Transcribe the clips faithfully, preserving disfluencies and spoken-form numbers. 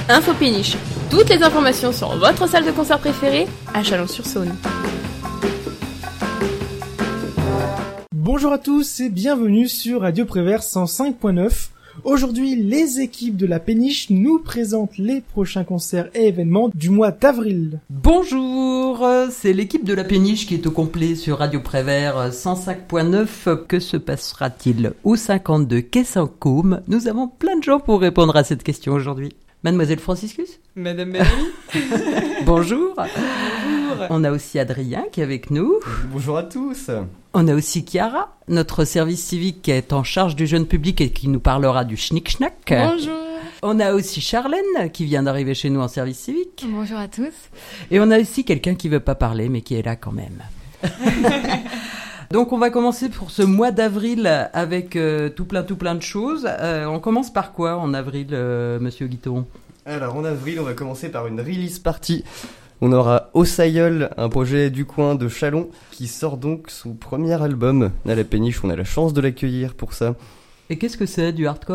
Info Péniche. Toutes les informations sur votre salle de concert préférée à Chalon-sur-Saône. Bonjour à tous et bienvenue sur Radio Prévert cent cinq point neuf. Aujourd'hui, les équipes de la Péniche nous présentent les prochains concerts et événements du mois d'avril. Bonjour, c'est l'équipe de la Péniche qui est au complet sur Radio Prévert cent cinq point neuf. Que se passera-t-il au cinquante-deux quai Saint-Côme ? Nous avons plein de gens pour répondre à cette question aujourd'hui. Mademoiselle Franciscus ? Madame Mélanie. Bonjour. Bonjour. On a aussi Adrien qui est avec nous. Bonjour à tous. On a aussi Chiara, notre service civique qui est en charge du jeune public et qui nous parlera du schnick-schnack. Bonjour. On a aussi Charlène qui vient d'arriver chez nous en service civique. Bonjour à tous. Et on a aussi quelqu'un qui veut pas parler mais qui est là quand même. Donc on va commencer pour ce mois d'avril avec euh, tout plein tout plein de choses. Euh, on commence par quoi en avril, euh, Monsieur Guiton ? Alors en avril, on va commencer par une release party. On aura Ossailleul, un projet du coin de Chalon, qui sort donc son premier album. À la Péniche, on a la chance de l'accueillir pour ça. Et qu'est-ce que c'est, du hardcore ?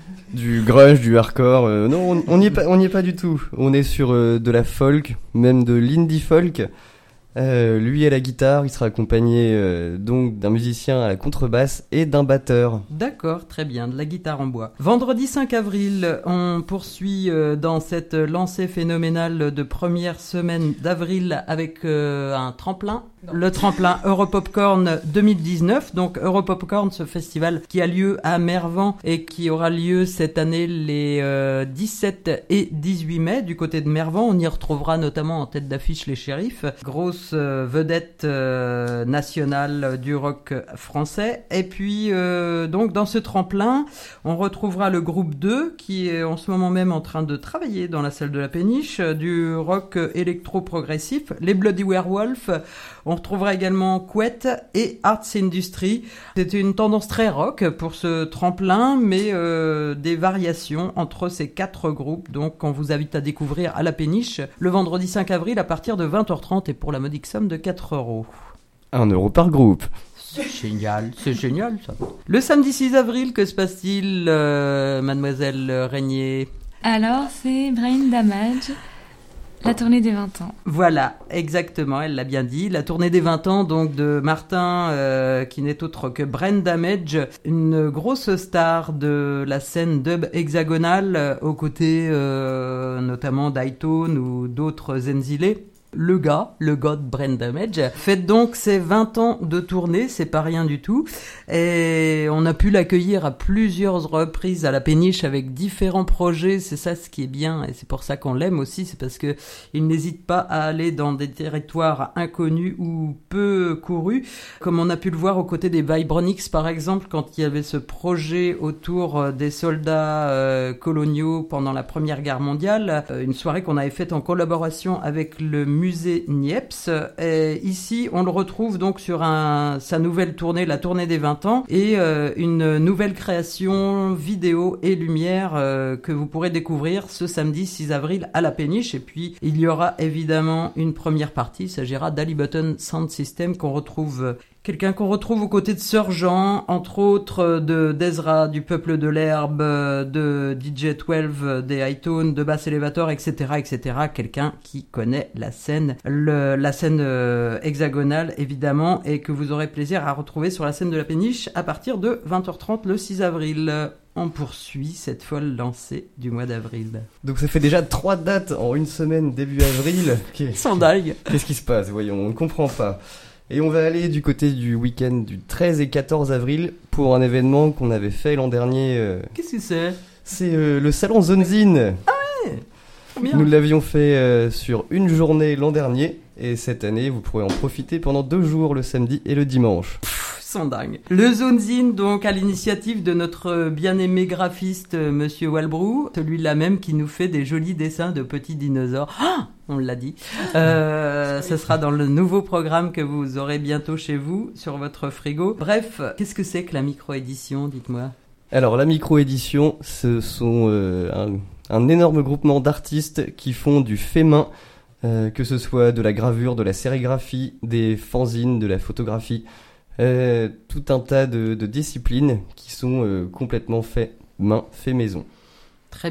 Du grunge, du hardcore, euh, non, on n'y est pas, on n'y est pas du tout. On est sur euh, de la folk, même de l'indie folk. Euh, lui à la guitare, il sera accompagné euh, donc d'un musicien à la contrebasse et d'un batteur. D'accord, très bien, de la guitare en bois. Vendredi cinq avril, on poursuit euh, dans cette lancée phénoménale de première semaine d'avril avec euh, un tremplin. Non. Le tremplin Europopcorn deux mille dix-neuf. Donc Europopcorn, ce festival qui a lieu à Mervan et qui aura lieu cette année les euh, dix-sept et dix-huit mai du côté de Mervan. On y retrouvera notamment en tête d'affiche les Shérifs, grosse euh, vedette euh, nationale du rock français. Et puis euh, donc dans ce tremplin, on retrouvera le groupe deux qui est en ce moment même en train de travailler dans la salle de la Péniche, du rock électro-progressif, les Bloody Werewolf. On retrouvera également Couette et Arts Industry. C'était une tendance très rock pour ce tremplin, mais euh, des variations entre ces quatre groupes. Donc, on vous invite à découvrir à la Péniche le vendredi cinq avril à partir de vingt heures trente et pour la modique somme de quatre euros. Un euro par groupe. C'est génial, c'est génial ça. Le samedi six avril, que se passe-t-il, euh, Mademoiselle Régnier ? Alors, c'est Brain Damage. La tournée des vingt ans. Voilà, exactement, elle l'a bien dit. La tournée des vingt ans donc de Martin, euh, qui n'est autre que Brain Damage, une grosse star de la scène dub hexagonale, euh, aux côtés euh, notamment d'Hightone ou d'autres Zenzile. Le gars, le gars de Brain Damage, fête donc ses vingt ans de tournée, c'est pas rien du tout. Et on a pu l'accueillir à plusieurs reprises à la Péniche avec différents projets, c'est ça ce qui est bien, et c'est pour ça qu'on l'aime aussi, c'est parce que il n'hésite pas à aller dans des territoires inconnus ou peu courus, comme on a pu le voir aux côtés des Vibronix par exemple, quand il y avait ce projet autour des soldats euh, coloniaux pendant la Première Guerre mondiale, euh, une soirée qu'on avait faite en collaboration avec le musée Niepce. Et ici, on le retrouve donc sur un, sa nouvelle tournée, la tournée des vingt ans, et euh, une nouvelle création vidéo et lumière euh, que vous pourrez découvrir ce samedi six avril à la Péniche. Et puis, il y aura évidemment une première partie, il s'agira d'Ali Button Sound System qu'on retrouve... Quelqu'un qu'on retrouve aux côtés de Sir Jean, entre autres de d'Ezra, du Peuple de l'Herbe, de D J douze, des Hightone, de Bass Elevator, et cetera, et cetera. Quelqu'un qui connaît la scène, le, la scène euh, hexagonale, évidemment, et que vous aurez plaisir à retrouver sur la scène de la Péniche à partir de vingt heures trente le six avril. On poursuit cette folle lancée du mois d'avril. Donc ça fait déjà trois dates en une semaine début avril. Sans dingue. Qu'est-ce qui se passe ? Voyons, on ne comprend pas. Et on va aller du côté du week-end du treize et quatorze avril pour un événement qu'on avait fait l'an dernier. Euh, Qu'est-ce que c'est ? C'est euh, le salon Zonezine. Ah ouais ! Bien. Nous l'avions fait euh, sur une journée l'an dernier et cette année vous pourrez en profiter pendant deux jours, le samedi et le dimanche. Pff, sont dingues. Le Zonezine, donc à l'initiative de notre bien-aimé graphiste Monsieur Walbrou, celui-là même qui nous fait des jolis dessins de petits dinosaures. Ah, on l'a dit. Euh, ce sera dans le nouveau programme que vous aurez bientôt chez vous, sur votre frigo. Bref, qu'est-ce que c'est que la micro-édition, dites-moi ? Alors la micro-édition, ce sont euh, un, un énorme groupement d'artistes qui font du fait main, euh, que ce soit de la gravure, de la sérigraphie, des fanzines, de la photographie, euh, tout un tas de, de disciplines qui sont euh, complètement fait main, fait maison. Très bien.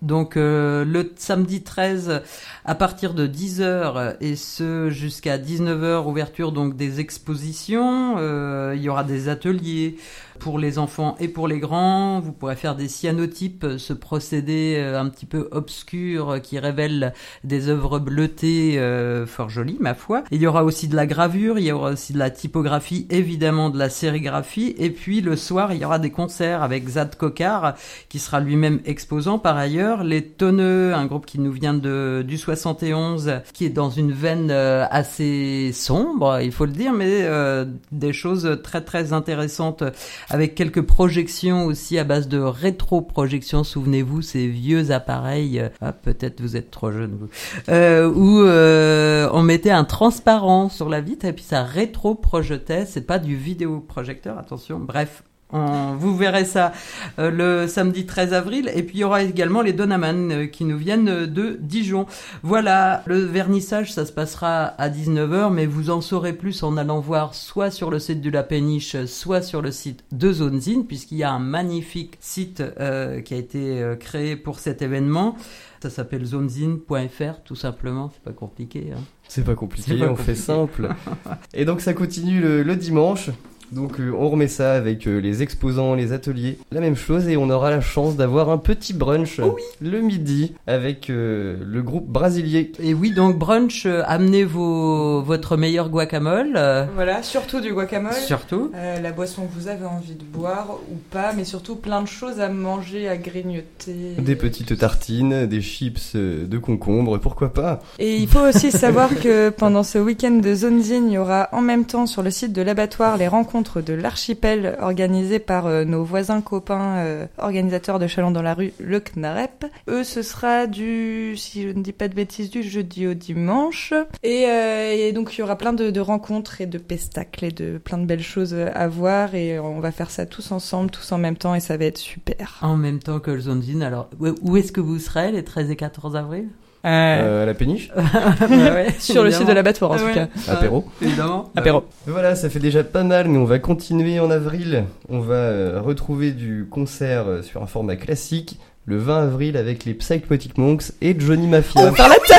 Donc euh, le samedi treize à partir de dix heures et ce jusqu'à dix-neuf heures, ouverture donc des expositions, euh, il y aura des ateliers pour les enfants et pour les grands. Vous pourrez faire des cyanotypes, ce procédé euh, un petit peu obscur euh, qui révèle des œuvres bleutées euh, fort jolies, ma foi. Il y aura aussi de la gravure, il y aura aussi de la typographie, évidemment de la sérigraphie, et puis le soir, il y aura des concerts avec Zad Kokar, qui sera lui-même exposant par ailleurs. Les Tonneux, un groupe qui nous vient de du soixante et onze, qui est dans une veine euh, assez sombre, il faut le dire, mais euh, des choses très très intéressantes, avec quelques projections aussi à base de rétro-projections. Souvenez-vous, ces vieux appareils, euh, ah, peut-être vous êtes trop jeune, vous, euh, où euh, on mettait un transparent sur la vitre et puis ça rétro-projetait. C'est pas du vidéoprojecteur, attention. Bref, on, vous verrez ça euh, le samedi treize avril. Et puis il y aura également les Donaman euh, qui nous viennent de Dijon. Voilà, le vernissage, ça se passera à dix-neuf heures, mais vous en saurez plus en allant voir soit sur le site de la Péniche, soit sur le site de Zonezine, puisqu'il y a un magnifique site euh, qui a été euh, créé pour cet événement. Ça s'appelle zonezine point f r, tout simplement, c'est pas compliqué. Hein. C'est pas compliqué, C'est pas on compliqué. fait simple. Et donc ça continue le, le dimanche. Donc euh, on remet ça avec euh, les exposants, les ateliers, la même chose, et on aura la chance d'avoir un petit brunch Oh oui. le midi avec euh, le groupe Brasilier. Et oui, donc brunch, euh, amenez vos, votre meilleur guacamole, euh, Voilà, surtout du guacamole. surtout. Euh, la boisson que vous avez envie de boire ou pas, mais surtout plein de choses à manger, à grignoter. Des petites tartines, des chips euh, de concombre, pourquoi pas. Et il faut aussi savoir que pendant ce week-end de Zonezine, il y aura en même temps sur le site de l'abattoir les rencontres de l'archipel organisées par euh, nos voisins copains euh, organisateurs de Chalon dans la rue, le C N A R E P. Eux, ce sera du, si je ne dis pas de bêtises, du jeudi au dimanche. Et, euh, et donc il y aura plein de, de rencontres et de pestacles et de plein de belles choses à voir, et on va faire ça tous ensemble, tous en même temps, et ça va être super. En même temps que le Zonezine. Alors, où où est-ce que vous serez les treize et quatorze avril? Euh, Euh, à la péniche, Ouais, sur le site de l'abattoir en tout Ouais. cas. apéro. Évidemment. Apéro. Voilà, ça fait déjà pas mal, mais on va continuer en avril. On va euh, retrouver du concert euh, sur un format classique le vingt avril avec les Psychotic Monks et Johnny Mafia. Par la tête.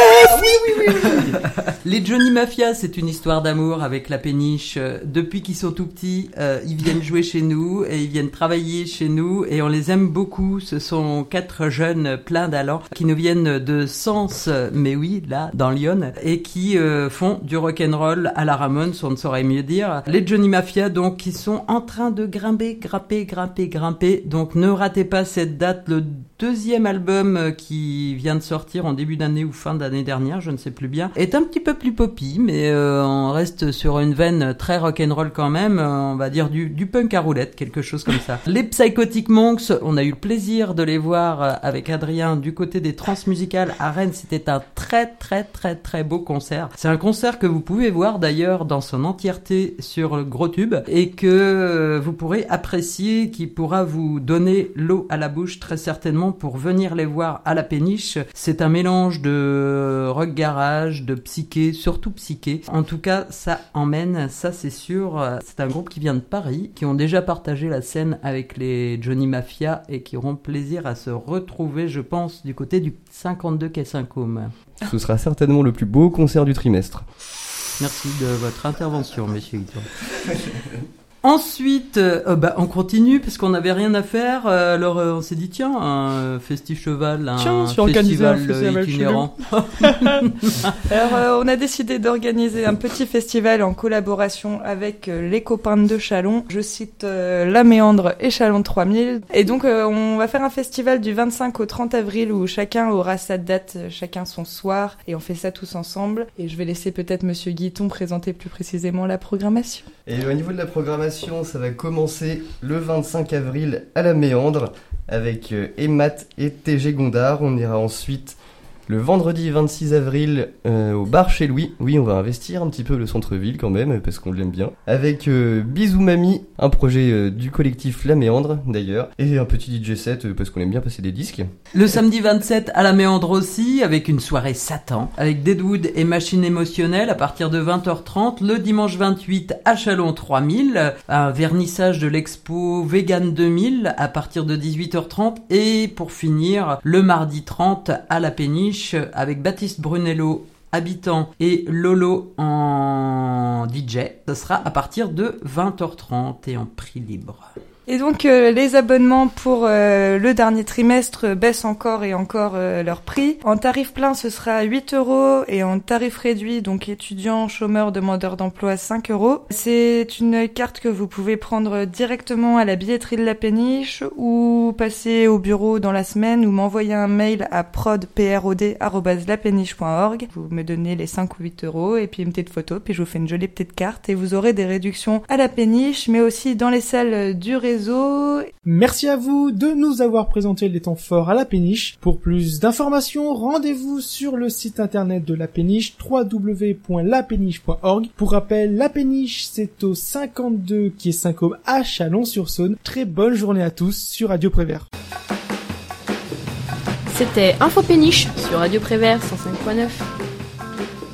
Les Johnny Mafia, c'est une histoire d'amour avec la péniche. Euh, Depuis qu'ils sont tout petits, euh, ils viennent jouer chez nous et ils viennent travailler chez nous et on les aime beaucoup. Ce sont quatre jeunes pleins d'allant qui nous viennent de Sens, mais oui, là, dans Lyon, et qui euh, font du rock'n'roll à la Ramones, on ne saurait mieux dire. Les Johnny Mafia, donc, qui sont en train de grimper, grimper, grimper, grimper. Donc, ne ratez pas cette date, le deuxième album qui vient de sortir en début d'année ou fin d'année dernière, je ne sais plus bien, est un petit peu plus poppy, mais euh, on reste sur une veine très rock'n'roll quand même, euh, on va dire du, du punk à roulette, quelque chose comme ça. Les Psychotic Monks, on a eu le plaisir de les voir euh, avec Adrien du côté des Transmusicales à Rennes, c'était un très très très très beau concert. C'est un concert que vous pouvez voir d'ailleurs dans son entièreté sur le gros tube et que euh, vous pourrez apprécier, qui pourra vous donner l'eau à la bouche très certainement pour venir les voir à la péniche. C'est un mélange de rock garage, de psyché, surtout psyché. En tout cas, ça emmène, ça c'est sûr. C'est un groupe qui vient de Paris, qui ont déjà partagé la scène avec les Johnny Mafia et qui auront plaisir à se retrouver, je pense, du côté du cinquante-deux quai Saint-Côme. Ce sera certainement le plus beau concert du trimestre. Merci de votre intervention, monsieur Guiton. Ensuite, euh, bah, on continue parce qu'on n'avait rien à faire. Euh, alors, euh, on s'est dit tiens, un festival, un Tiens, je vais organiser un festival euh, festival itinérant. Alors, euh, on a décidé d'organiser un petit festival en collaboration avec euh, les copains de Chalon. Je cite euh, La Méandre et Chalon trois mille. Et donc, euh, on va faire un festival du vingt-cinq au trente avril où chacun aura sa date, euh, chacun son soir, et on fait ça tous ensemble. Et je vais laisser peut-être Monsieur Guiton présenter plus précisément la programmation. Et au niveau de la programmation, ça va commencer le vingt-cinq avril à la Méandre avec euh, Emat et T G Gondard. On ira ensuite le vendredi vingt-six avril euh, au bar chez Louis. Oui, on va investir un petit peu le centre-ville quand même, parce qu'on l'aime bien. Avec euh, Bisous Mamie, un projet euh, du collectif La Méandre d'ailleurs, et un petit D J set euh, parce qu'on aime bien passer des disques. Le samedi vingt-sept à La Méandre aussi, avec une soirée Satan, avec Deadwood et Machine Émotionnelle à partir de vingt heures trente. Le dimanche vingt-huit à Chalon trois mille, un vernissage de l'expo Vegan deux mille à partir de dix-huit heures trente. Et pour finir, le mardi trente à La Péniche avec Baptiste Brunello, Habitant, et Lolo en D J. Ce sera à partir de vingt heures trente et en prix libre. Et donc euh, les abonnements pour euh, le dernier trimestre baissent encore et encore euh, leur prix. En tarif plein, ce sera huit euros et en tarif réduit, donc étudiants, chômeurs, demandeurs d'emploi, cinq euros. C'est une carte que vous pouvez prendre directement à la billetterie de la Péniche ou passer au bureau dans la semaine ou m'envoyer un mail à prod arobase lapéniche point org. Vous me donnez les cinq ou huit euros et puis une petite photo, puis je vous fais une jolie petite carte et vous aurez des réductions à la Péniche, mais aussi dans les salles du réseau. Merci à vous de nous avoir présenté les temps forts à la Péniche. Pour plus d'informations, rendez-vous sur le site internet de la Péniche, w w w point la péniche point org. Pour rappel, la Péniche, c'est au cinquante-deux quai Saint-Côme à Chalon-sur-Saône. Très bonne journée à tous sur Radio Prévert. C'était Info Péniche sur Radio Prévert cent cinq point neuf.